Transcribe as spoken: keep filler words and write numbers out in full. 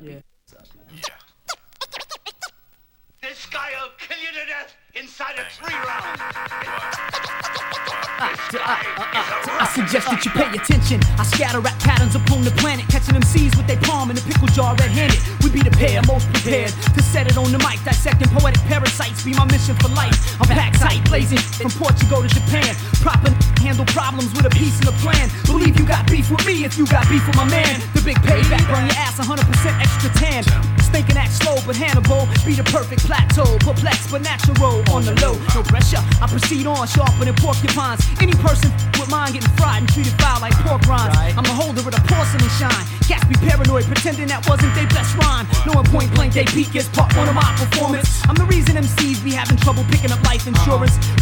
Yeah. This guy'll kill you to death inside of three rounds. I suggest that you pay attention. I scatter rap patterns upon the planet, catching them seeds with their palm in a pickle jar red-handed. We be the pair most prepared to set it on the mic, dissecting poetic parasites. Be my mission for life. I'm packed tight, blazing from Portugal to Japan. Proper handle problems with a piece and a plan. Believe you got beef with me if you got beef with my man. The big payback, burn your ass one hundred percent extra tan. Thinking act slow, but Hannibal be the perfect plateau. Perplexed but natural on the low. No pressure, I proceed on sharper than porcupines. Any person with mine getting fried and treated foul like pork rinds. I'm the holder of the porcelain shine. Cats be paranoid, pretending that wasn't their best rhyme. Knowing point blank they peak is part one of my performance. I'm the reason M Cs be having trouble picking up life insurance.